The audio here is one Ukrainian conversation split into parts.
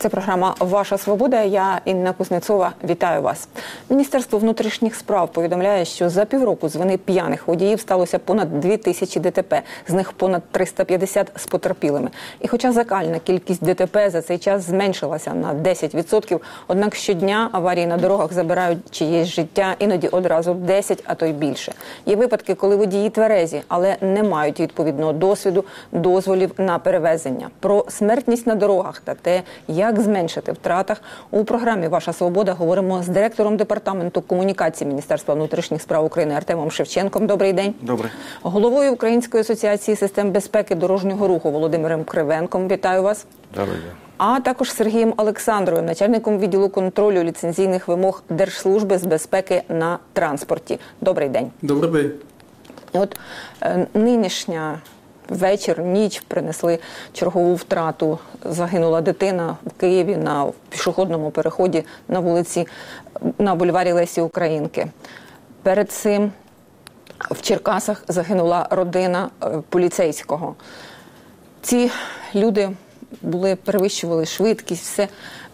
Це програма «Ваша свобода». Я, Інна Кузнецова, вітаю вас. Міністерство внутрішніх справ повідомляє, що за півроку з вини п'яних водіїв сталося понад 2000 ДТП, з них понад 350 з потерпілими. І хоча загальна кількість ДТП за цей час зменшилася на 10%, однак щодня аварії на дорогах забирають чиєсь життя, іноді одразу 10, а то й більше. Є випадки, коли водії тверезі, але не мають відповідного досвіду, дозволів на перевезення. Про смертність на дорогах та те, як зменшити втратах, у програмі «Ваша свобода» говоримо з директором департаменту комунікації Міністерства внутрішніх справ України Артемом Шевченком. Добрий день. Добрий. Головою Української асоціації систем безпеки дорожнього руху Володимиром Кривенком. Вітаю вас. Добрий день. А також Сергієм Олександровим, начальником відділу контролю ліцензійних вимог Держслужби з безпеки на транспорті. Добрий день. Добрий день. От нинішня вечір, ніч принесли чергову втрату. Загинула дитина в Києві на пішохідному переході на вулиці, на бульварі Лесі Українки. Перед цим в Черкасах загинула родина поліцейського. Ці люди перевищували швидкість, все.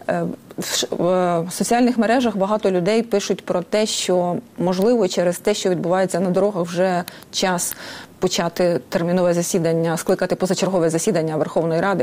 В соціальних мережах багато людей пишуть про те, що, можливо, через те, що відбувається на дорогах, вже час почати термінове засідання, скликати позачергове засідання Верховної Ради.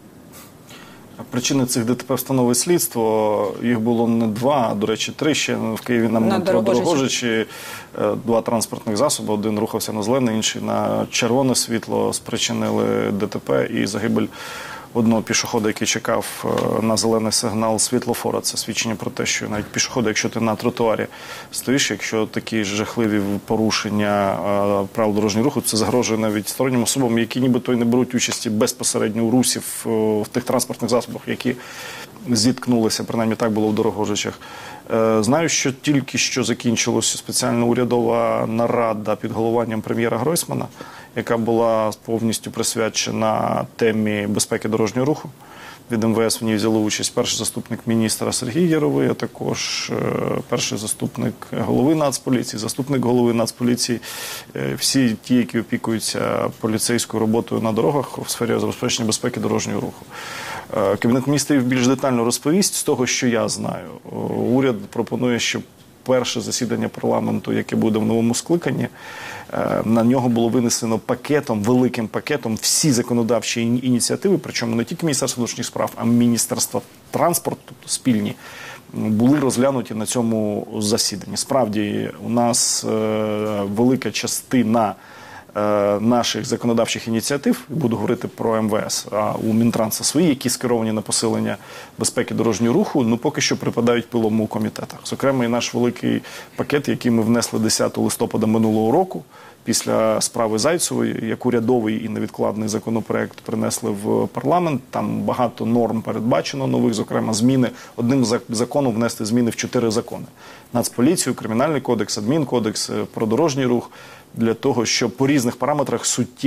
Причини цих ДТП встановить слідство. Їх було не два, а, до речі, три ще. В Києві на Дорогожичі два транспортних засоби. Один рухався на зелене, інший на червоне світло. Спричинили ДТП і загибель одного пішохода, який чекав на зелений сигнал світлофора. Це свідчення про те, що навіть пішоходи, якщо ти на тротуарі стоїш, якщо такі жахливі порушення правил дорожнього руху, це загрожує навіть стороннім особам, які нібито й не беруть участі безпосередньо у русі в тих транспортних засобах, які зіткнулися, принаймні так було в Дорогожичах. Знаю, що тільки що закінчилася спеціальна урядова нарада під головуванням прем'єра Гройсмана, яка була повністю присвячена темі безпеки дорожнього руху. Від МВС в ній взяли участь перший заступник міністра Сергій Яровий, а також перший заступник голови Нацполіції, заступник голови Нацполіції, всі ті, які опікуються поліцейською роботою на дорогах у сфері забезпечення безпеки дорожнього руху. Кабінет міністрів більш детально розповість з того, що я знаю. Уряд пропонує, щоб перше засідання парламенту, яке буде в новому скликанні, на нього було винесено пакетом, великим пакетом всі законодавчі ініціативи, причому не тільки Міністерство внутрішніх справ, а Міністерство транспорту, тобто спільні, були розглянуті на цьому засіданні. Справді, у нас велика частина наших законодавчих ініціатив, буду говорити про МВС, а у Мінтранса свої, які скеровані на посилення безпеки дорожнього руху, поки що припадають пилом у комітетах. Зокрема, і наш великий пакет, який ми внесли 10 листопада минулого року, після справи Зайцевої, як урядовий і невідкладний законопроект принесли в парламент. Там багато норм передбачено нових, зокрема зміни. Одним законом внести зміни в 4 закони. Нацполіцію, Кримінальний кодекс, Адмінкодекс, про дорожній рух, для того, щоб по різних параметрах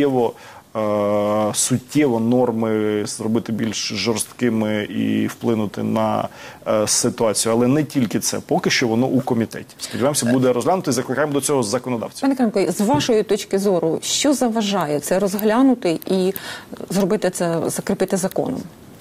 суттєво норми зробити більш жорсткими і вплинути на ситуацію. Але не тільки це. Поки що воно у комітеті. Сподіваємося, буде розглянуто і закликаємо до цього законодавців. Пане Кривенко, з вашої точки зору, що заважає це розглянути і зробити це, закріпити законом?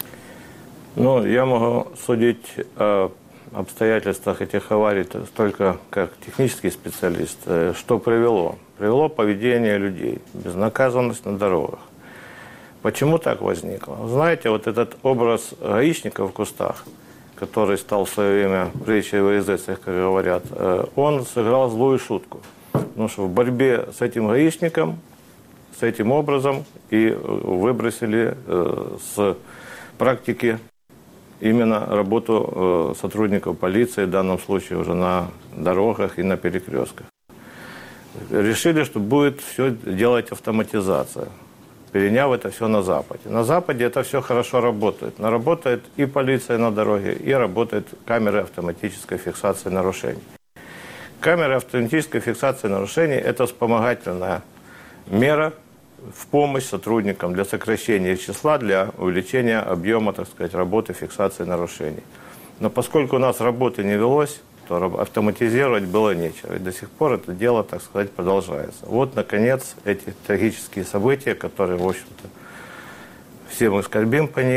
Я могу судить о обстоятельствах этих аварий только как технический специалист. Что привело? Привело поведение людей, безнаказанность на дорогах. Почему так возникло? Знаете, вот этот образ гаишника в кустах, который стал в свое время притчей во языцах, как говорят, он сыграл злую шутку. Потому что в борьбе с этим гаишником, с этим образом и выбросили с практики именно работу сотрудников полиции, в данном случае уже на дорогах и на перекрестках. Решили, что будет все делать автоматизация, переняв это все на Западе. На Западе это все хорошо работает. Но работает и полиция на дороге, и работают камеры автоматической фиксации нарушений. Камеры автоматической фиксации нарушений – это вспомогательная мера в помощь сотрудникам для сокращения их числа, для увеличения объема, так сказать, работы фиксации нарушений. Но поскольку у нас работы не велось, то автоматизировать было нечего. И до сих пор это дело, так сказать, продолжается. Вот, наконец, эти трагические события, которые, в общем-то, все мы скорбим по ним,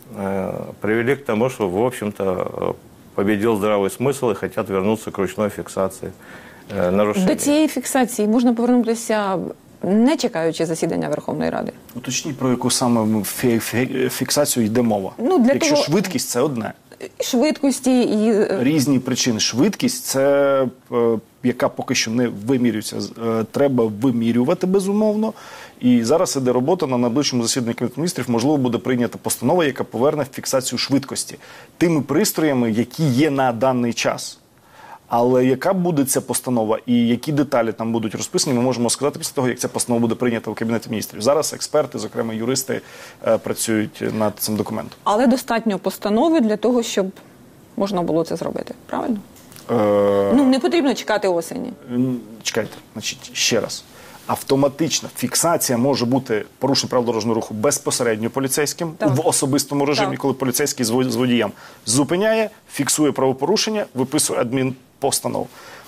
привели к тому, что, в общем-то, победил здравый смысл и хотят вернуться к ручной фиксации нарушений. До цієї фіксації можна повернутися, не чекаючи засідання Верховної Ради? Уточніть, про яку саме фіксацію йде мова. Якщо швидкість – це одне. Швидкості і... Різні причини. Швидкість – це, яка поки що не вимірюється. Треба вимірювати, безумовно. І зараз іде робота на найближчому засіданні Кабінету міністрів. Можливо, буде прийнята постанова, яка поверне фіксацію швидкості тими пристроями, які є на даний час. Але яка буде ця постанова і які деталі там будуть розписані, ми можемо сказати після того, як ця постанова буде прийнята в Кабінеті міністрів. Зараз експерти, зокрема юристи, працюють над цим документом. Але достатньо постанови для того, щоб можна було це зробити, правильно? Не потрібно чекати осені. Чекайте, значить, ще раз. Автоматична фіксація може бути порушення правил дорожнього руху безпосередньо поліцейським в особистому режимі, коли поліцейський з водієм зупиняє, фіксує правопорушення, виписує адмінпостанову.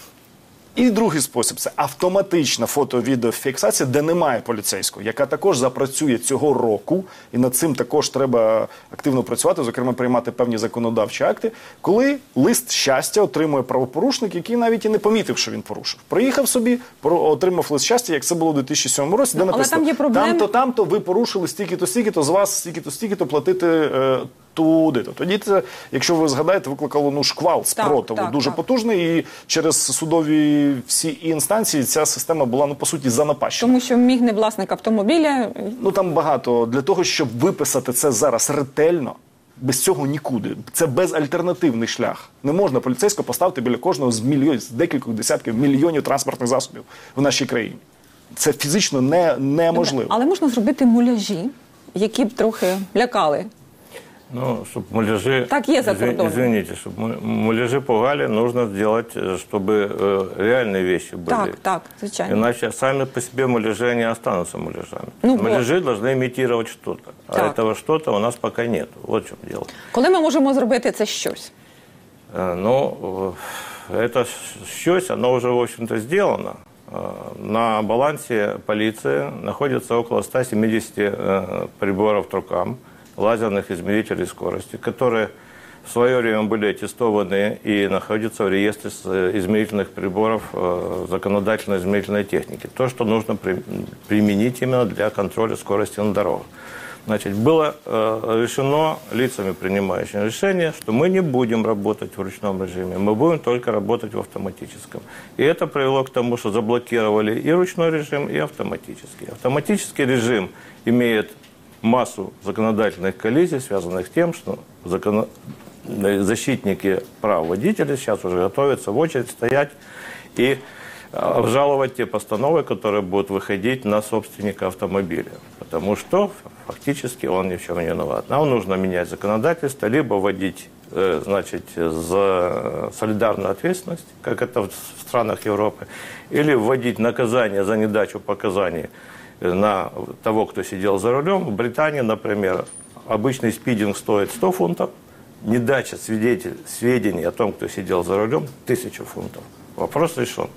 І другий спосіб – це автоматична фото-відеофіксація, де немає поліцейського, яка також запрацює цього року, і над цим також треба активно працювати, зокрема приймати певні законодавчі акти, коли лист щастя отримує правопорушник, який навіть і не помітив, що він порушив. Приїхав собі, отримав лист щастя, як це було у 2007 році, де написано, там-то ви порушили стільки-то, з вас стільки-то платити туди-то. Тоді це, якщо ви згадаєте, викликало шквал спротиву дуже потужний, і через судові всі інстанції ця система була, по суті, занапащена. Тому що міг не власник автомобіля. Там багато. Для того, щоб виписати це зараз ретельно, без цього нікуди. Це безальтернативний шлях. Не можна поліцейського поставити біля кожного з декількох десятків мільйонів транспортних засобів в нашій країні. Це фізично неможливо. Але можна зробити муляжі, які б трохи лякали. Чтобы муляжи, так є за кордоном. Извините, чтобы муляжи пугали, нужно сделать, чтобы реальные вещи были. Так, звичайно. Иначе сами по себе муляжи не останутся муляжами. Муляжи должны имитировать что-то. А этого что-то у нас пока нет. Вот в чем дело. Коли ми можемо зробити це щось? Это щось, оно уже, в общем-то, сделано. На балансе полиции находится около 170 приборов Трукам, лазерных измерителей скорости, которые в свое время были аттестованы и находятся в реестре измерительных приборов законодательно-измерительной техники. То, что нужно применить именно для контроля скорости на дорогах. Значит, было решено лицами, принимающими решение, что мы не будем работать в ручном режиме, мы будем только работать в автоматическом. И это привело к тому, что заблокировали и ручной режим, и автоматический. Автоматический режим имеет массу законодательных коллизий, связанных с тем, что защитники прав водителей сейчас уже готовятся в очередь стоять и обжаловать те постановы, которые будут выходить на собственника автомобиля. Потому что фактически он ни в чем не виноват. Нам нужно менять законодательство, либо вводить за солидарную ответственность, как это в странах Европы, или вводить наказание за недачу показаний на того, кто сидел за рулем. В Британии, например, обычный спидинг стоит 100 фунтов, недача сведений о том, кто сидел за рулем, 1000 фунтов. Вопрос решен.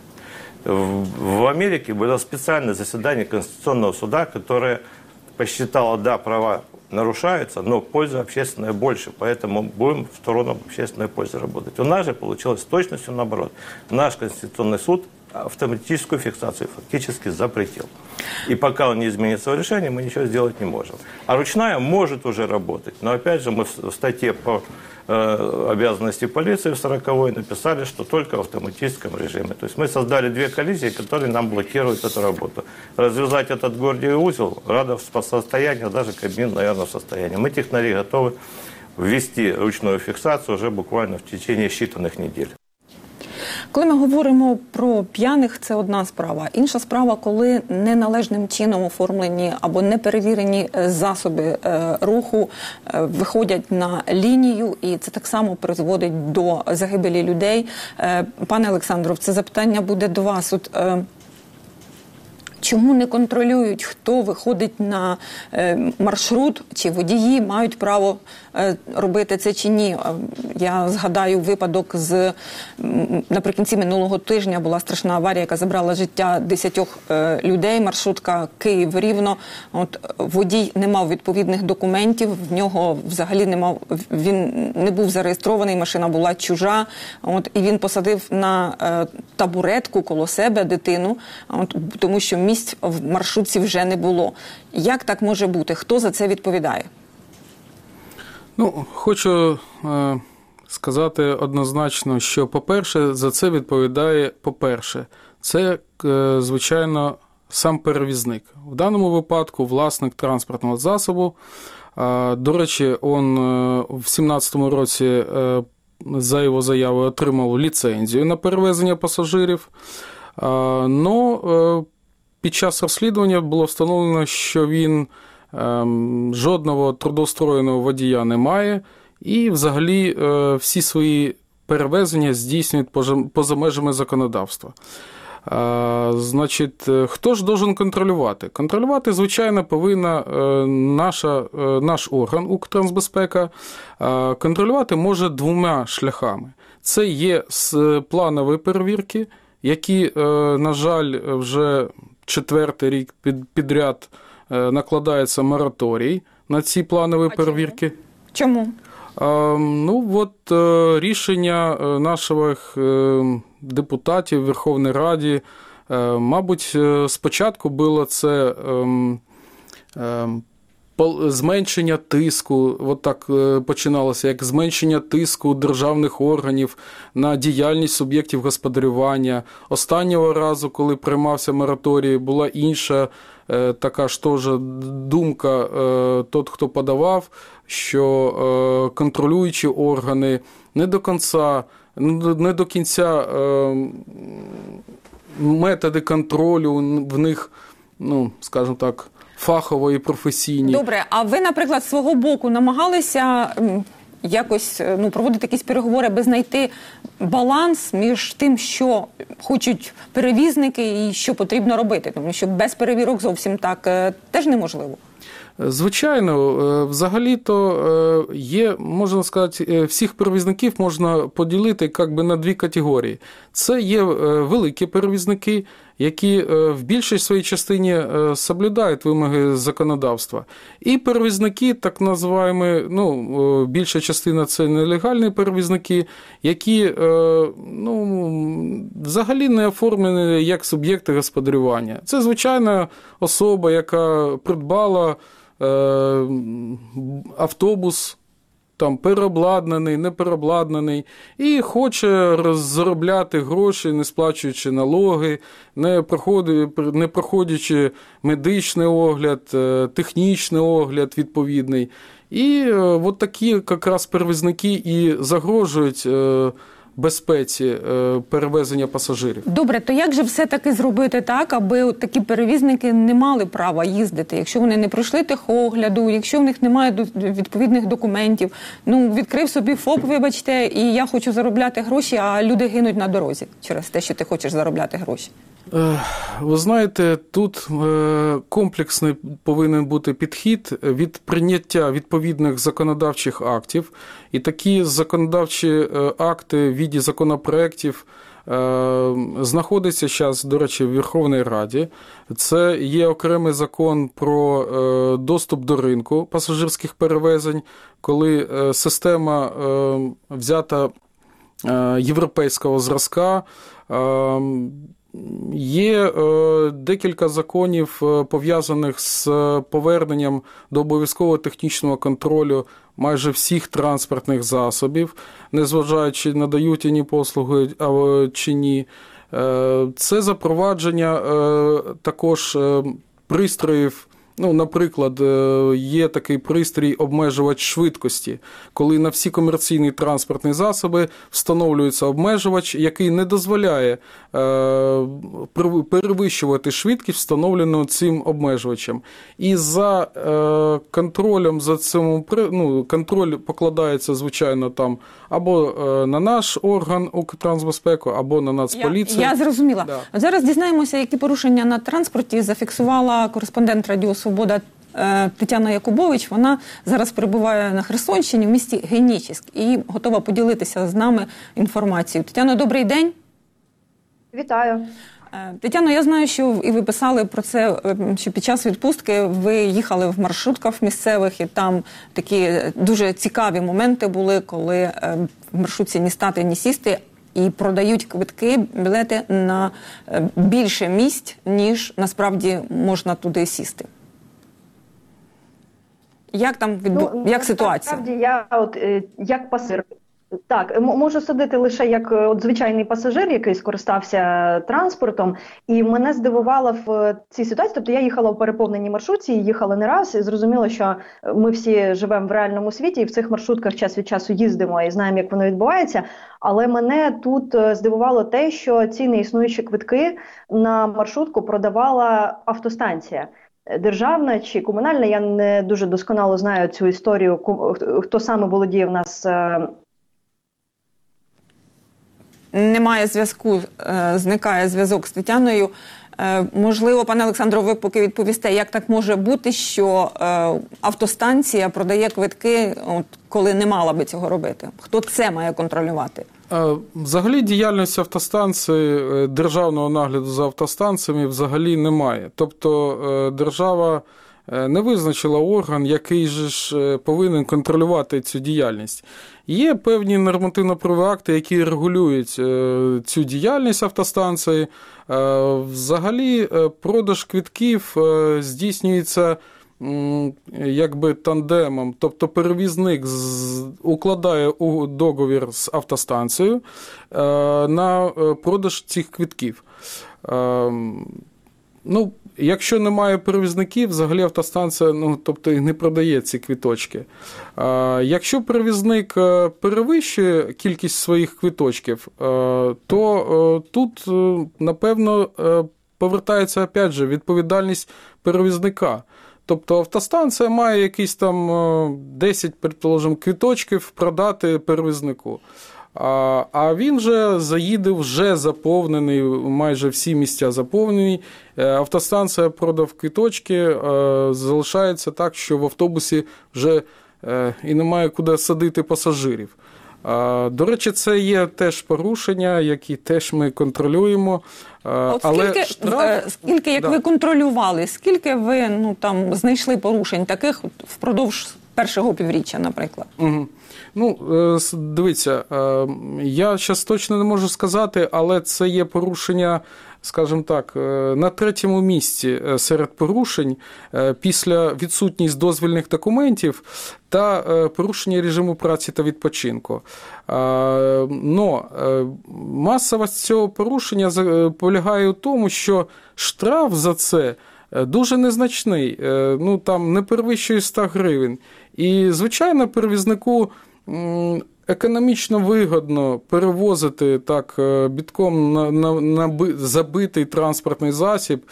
В Америке было специальное заседание Конституционного суда, которое посчитало, да, права нарушаются, но польза общественная больше, поэтому будем в сторону общественной пользы работать. У нас же получилось с точностью наоборот. Наш Конституционный суд автоматическую фиксацию фактически запретил. И пока он не изменит свое решение, мы ничего сделать не можем. А ручная может уже работать. Но опять же мы в статье по обязанности полиции в 40-й написали, что только в автоматическом режиме. То есть мы создали две коллизии, которые нам блокируют эту работу. Развязать этот гордиевый узел Рада в состоянии, даже Кабмин, наверное, в состоянии. Мы, технари, готовы ввести ручную фиксацию уже буквально в течение считанных недель. Коли ми говоримо про п'яних, це одна справа. Інша справа, коли неналежним чином оформлені або неперевірені засоби руху виходять на лінію, і це так само призводить до загибелі людей. Пане Олександров, це запитання буде до вас. чому не контролюють, хто виходить на маршрут, чи водії мають право робити це чи ні. Я згадаю випадок наприкінці минулого тижня була страшна аварія, яка забрала життя 10 людей, маршрутка Київ-Рівно. Водій не мав відповідних документів, в нього взагалі він не був зареєстрований, машина була чужа, і він посадив на табуретку коло себе дитину, тому що місць в маршрутці вже не було. Як так може бути? Хто за це відповідає? Хочу сказати однозначно, що, по-перше, за це відповідає, це, звичайно, сам перевізник. В даному випадку власник транспортного засобу. До речі, він в 2017 році за його заявою отримав ліцензію на перевезення пасажирів. Но під час розслідування було встановлено, що він жодного трудоустроєного водія не має і взагалі всі свої перевезення здійснюють поза межами законодавства. Значить, хто ж должен контролювати? Контролювати, звичайно, повинна наш орган Укртрансбезпека. Контролювати може двома шляхами. Це є планові перевірки, які, на жаль, вже 4-й рік підряд накладається мораторій на ці планові перевірки. Чому? Рішення наших депутатів в Верховній Раді, мабуть, спочатку було це зменшення тиску, так починалося, як зменшення тиску державних органів на діяльність суб'єктів господарювання. Останнього разу, коли приймався мораторій, була інша така ж теж думка, тот, хто подавав, що контролюючі органи не до кінця методи контролю в них, скажімо так, фахово і професійні. Добре, а ви, наприклад, з свого боку намагалися якось проводити якісь переговори, аби знайти баланс між тим, що хочуть перевізники і що потрібно робити? Тому що без перевірок зовсім так теж неможливо. Звичайно, взагалі-то є, можна сказати, всіх перевізників можна поділити на дві категорії. Це є великі перевізники, які в більшій своїй частині соблюдають вимоги законодавства. І перевізники, так називаємо, більша частина – це нелегальні перевізники, які взагалі не оформлені як суб'єкти господарювання. Це звичайна особа, яка придбала автобус, переобладнаний, не переобладнаний, і хоче заробляти гроші, не сплачуючи налоги, не проходячи медичний огляд, технічний огляд відповідний. І такі якраз перевізники і загрожують безпеці перевезення пасажирів. Добре, то як же все-таки зробити так, аби такі перевізники не мали права їздити, якщо вони не пройшли техогляду, якщо в них немає відповідних документів? Відкрив собі ФОП, вибачте, і я хочу заробляти гроші, а люди гинуть на дорозі через те, що ти хочеш заробляти гроші. Ви знаєте, тут комплексний повинен бути підхід від прийняття відповідних законодавчих актів. І такі законодавчі акти в віді законопроєктів знаходяться зараз, до речі, в Верховній Раді. Це є окремий закон про доступ до ринку пасажирських перевезень, коли система взята європейського зразка. Є декілька законів, пов'язаних з поверненням до обов'язкового технічного контролю майже всіх транспортних засобів, незважаючи, надають вони послуги чи ні. Це запровадження також пристроїв Ну, наприклад, є такий пристрій обмежувач швидкості, коли на всі комерційні транспортні засоби встановлюється обмежувач, який не дозволяє перевищувати швидкість, встановлену цим обмежувачем. І за контролем за цим, ну, контроль покладається, звичайно, там або на наш орган Укртрансбезпеку, або на Нацполіцію. Я зрозуміла. Да. От зараз дізнаємося, які порушення на транспорті зафіксувала кореспондент Радіо Свобода Тетяна Якубович. Вона зараз перебуває на Херсонщині в місті Генічеськ і готова поділитися з нами інформацією. Тетяно, добрий день. Вітаю. Тетяно, я знаю, що і ви писали про це, що під час відпустки ви їхали в маршрутках місцевих, і там такі дуже цікаві моменти були, коли в маршрутці ні стати, ні сісти, і продають квитки, білети на більше місць, ніж насправді можна туди сісти. Як там як ситуація? Насправді я як пасажир. Так, можу судити лише як звичайний пасажир, який скористався транспортом, і мене здивувало в цій ситуації, тобто я їхала в переповненій маршрутці, їхала не раз, і зрозуміло, що ми всі живемо в реальному світі, і в цих маршрутках час від часу їздимо і знаємо, як воно відбувається, але мене тут здивувало те, що ці неіснуючі квитки на маршрутку продавала автостанція. Державна чи комунальна, я не дуже досконало знаю цю історію, хто саме володіє в нас. Немає зв'язку, зникає зв'язок з Тетяною. Можливо, пане Олександро, ви поки відповісте, як так може бути, що автостанція продає квитки, коли не мала би цього робити? Хто це має контролювати? Взагалі діяльність автостанції, державного нагляду за автостанціями взагалі немає. Тобто держава не визначила орган, який же ж повинен контролювати цю діяльність. Є певні нормативно-правові акти, які регулюють цю діяльність автостанції. Взагалі продаж квитків здійснюється якби тандемом, тобто перевізник укладає договір з автостанцією на продаж цих квитків. Ну, якщо немає перевізників, взагалі автостанція, тобто не продає ці квиточки. Якщо перевізник перевищує кількість своїх квиточків, то тут, напевно, повертається, опять же, відповідальність перевізника. Тобто автостанція має якісь там 10, предположимо, квиточків продати перевізнику. А він же заїде вже заповнений, майже всі місця заповнені. Автостанція продав квиточки, залишається так, що в автобусі вже і немає куди садити пасажирів. До речі, це є теж порушення, які теж ми контролюємо. Але скільки, як ви контролювали, скільки ви знайшли порушень таких впродовж першого півріччя, наприклад? Угу. Ну, дивіться, я зараз точно не можу сказати, але це є порушення, скажімо так, на третьому місці серед порушень після відсутність дозвільних документів та порушення режиму праці та відпочинку. Но масовість цього порушення полягає у тому, що штраф за це дуже незначний, там не перевищує 100 гривень. І, звичайно, перевізнику економічно вигідно перевозити так бітком на забитий транспортний засіб,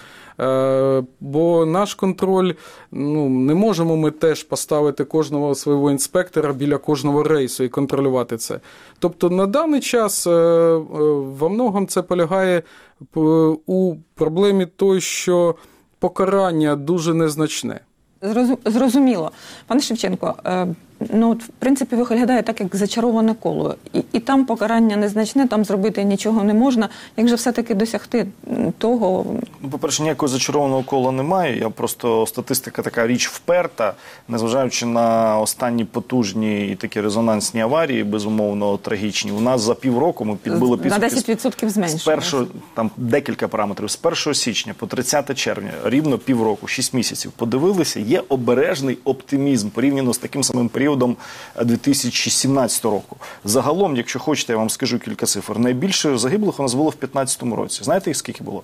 бо наш контроль, не можемо ми теж поставити кожного свого інспектора біля кожного рейсу і контролювати це. Тобто на даний час во многом це полягає у проблемі той, що покарання дуже незначне. Зрозуміло. Пане Шевченко, в принципі, виглядає так, як зачароване коло. І там покарання незначне, там зробити нічого не можна. Як же все-таки досягти того? По-перше, ніякого зачарованого кола немає. Я просто, статистика така річ вперта, незважаючи на останні потужні і такі резонансні аварії, безумовно, трагічні. У нас за півроку ми підбили підсумки. На 10% зменшилося. Там декілька параметрів. З 1 січня по 30 червня, рівно півроку, 6 місяців, подивилися, є обережний оптимізм порівняно з таким самим періодом періодом 2017 року. Загалом, якщо хочете, я вам скажу кілька цифр. Найбільше загиблих у нас було в 2015 році. Знаєте, їх скільки було?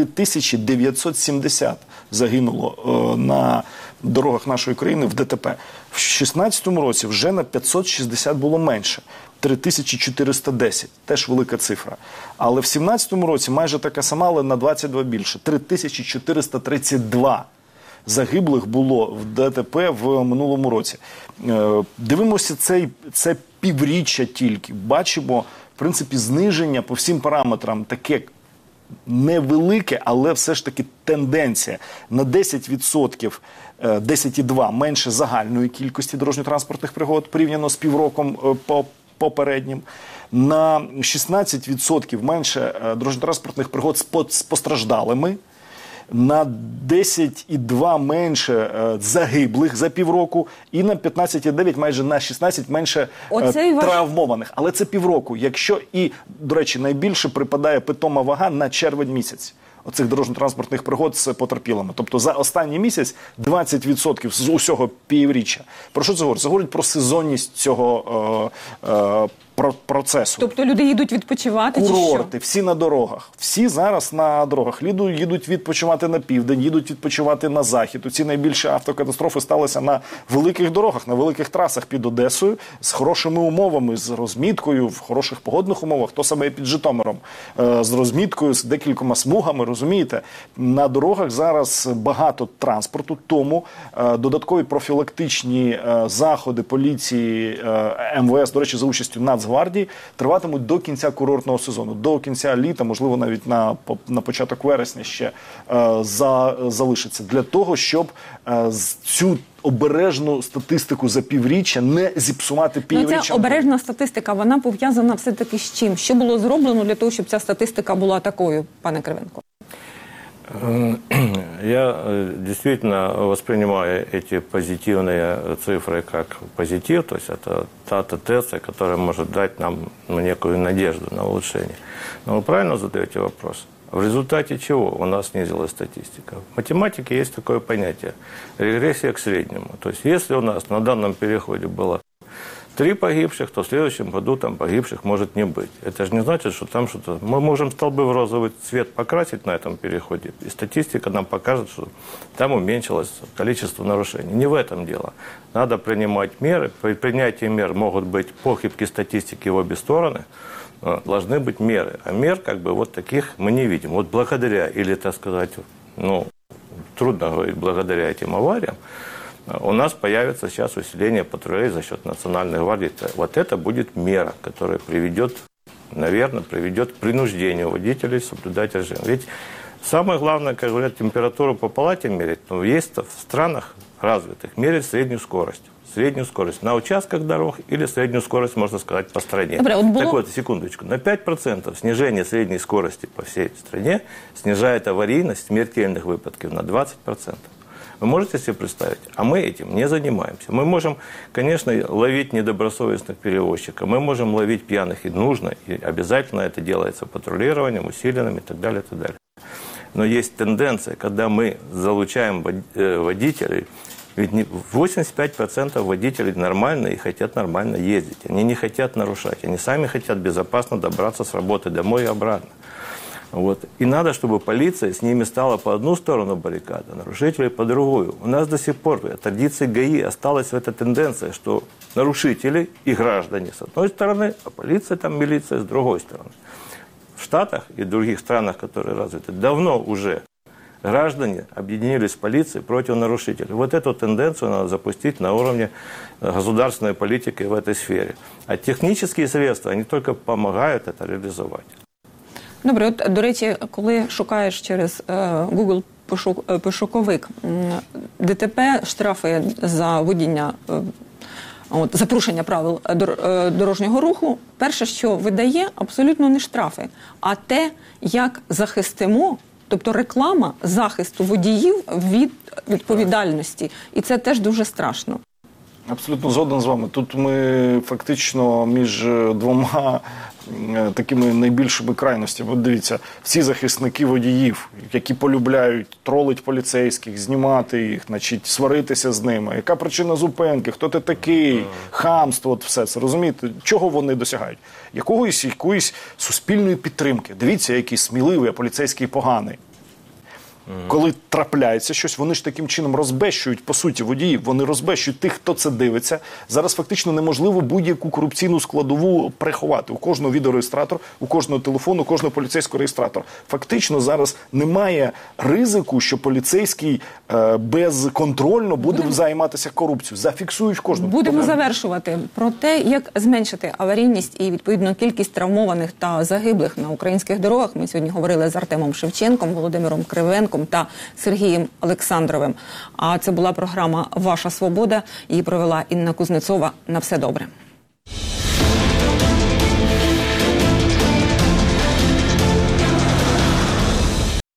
3970 загинуло на дорогах нашої країни в ДТП. В 2016 році вже на 560 було менше. 3410. Теж велика цифра. Але в 2017 році майже така сама, але на 22 більше. 3432 загиблих було в ДТП в минулому році. Дивимося це півріччя тільки. Бачимо, в принципі, зниження по всім параметрам таке невелике, але все ж таки тенденція. На 10%, 10,2 менше загальної кількості дорожньо-транспортних пригод порівняно з півроком попереднім. На 16% менше дорожньо-транспортних пригод з постраждалими. На 10,2 менше загиблих за півроку і на 15,9, майже на 16 менше травмованих. Але це півроку. Якщо і, до речі, найбільше припадає питома вага на червень місяць оцих дорожньо-транспортних пригод з потерпілими. Тобто за останній місяць 20% з усього півріччя. Про що це говорить? Це говорить про сезонність цього процесу. Тобто люди їдуть відпочивати? Курорти, всі на дорогах. Всі зараз на дорогах. Їдуть відпочивати на південь, їдуть відпочивати на захід. Ці найбільші автокатастрофи сталися на великих дорогах, на великих трасах під Одесою, з хорошими умовами, з розміткою, в хороших погодних умовах. То саме під Житомиром. З розміткою, з декількома смугами, розумієте? На дорогах зараз багато транспорту, тому додаткові профілактичні заходи поліції, МВС, до речі, за участю Нацгвардії, триватимуть до кінця курортного сезону, до кінця літа, можливо, навіть на початок вересня ще залишиться. Для того, щоб цю обережну статистику за півріччя не зіпсувати півріччя. Ця обережна статистика, вона пов'язана все-таки з чим? Що було зроблено для того, щоб ця статистика була такою, пане Кривенко? Я действительно воспринимаю эти позитивные цифры как позитив, то есть это та тенденция, которая может дать нам некую надежду на улучшение. Но вы правильно задаете вопрос. В результате чего у нас снизилась статистика? В математике есть такое понятие – регрессия к среднему. То есть если у нас на данном переходе было 3 погибших, то в следующем году там погибших может не быть. Это же не значит, что там что-то... Мы можем столбы в розовый цвет покрасить на этом переходе, и статистика нам покажет, что там уменьшилось количество нарушений. Не в этом дело. Надо принимать меры. При принятии мер могут быть похибки статистики в обе стороны, но должны быть меры. А мер как бы вот таких мы не видим. Вот благодаря, или, так сказать, трудно говорить, благодаря этим авариям, у нас появится сейчас усиление патрулей за счет Национальной гвардии. Вот это будет мера, которая приведет к принуждению водителей соблюдать режим. Ведь самое главное, как говорят, температуру по палате мерить, но есть в странах развитых мерить среднюю скорость. Среднюю скорость на участках дорог или среднюю скорость, можно сказать, по стране. Так вот, секундочку. На 5% снижение средней скорости по всей стране снижает аварийность смертельных выпадков на 20%. Вы можете себе представить? А мы этим не занимаемся. Мы можем, конечно, ловить недобросовестных перевозчиков, мы можем ловить пьяных, и нужно, и обязательно это делается патрулированием, усиленным и так далее, и так далее. Но есть тенденция, когда мы залучаем водителей, ведь 85% водителей нормально и хотят нормально ездить. Они не хотят нарушать, они сами хотят безопасно добраться с работы домой и обратно. Вот. И надо, чтобы полиция с ними стала по одну сторону баррикады, нарушителей по другую. У нас до сих пор в традиции ГАИ осталась эта тенденция, что нарушители и граждане с одной стороны, а полиция, там милиция с другой стороны. В Штатах и других странах, которые развиты, давно уже граждане объединились с полицией против нарушителей. Вот эту тенденцию надо запустить на уровне государственной политики в этой сфере. А технические средства, они только помогают это реализовать. Добре, от, до речі, коли шукаєш через Google пошуковик ДТП, штрафи за водіння, за порушення правил дорожнього руху, перше, що видає, абсолютно не штрафи, а те, як захистимо, тобто реклама захисту водіїв від відповідальності. І це теж дуже страшно. Абсолютно згоден з вами. Тут ми фактично між двома такими найбільшими крайностями. От дивіться, всі захисники водіїв, які полюбляють тролить поліцейських, знімати їх, значить, сваритися з ними. Яка причина зупинки? Хто ти такий? Хамство, от все це, розумієте? Чого вони досягають? Якоїсь суспільної підтримки. Дивіться, який сміливий, а поліцейський поганий. Коли трапляється щось, вони ж таким чином розбещують, по суті, водіїв, вони розбещують тих, хто це дивиться. Зараз фактично неможливо будь-яку корупційну складову приховати. У кожного відеореєстратор, у кожного телефону, у кожного поліцейського реєстратор. Фактично зараз немає ризику, що поліцейський безконтрольно буде займатися корупцією. Зафіксують кожного. Будемо завершувати про те, як зменшити аварійність і, відповідно, кількість травмованих та загиблих на українських дорогах. Ми сьогодні говорили з Артемом Шевченком, Володимиром Кривенком та Сергієм Олександровим. А це була програма «Ваша свобода». Її провела Інна Кузнецова. На все добре.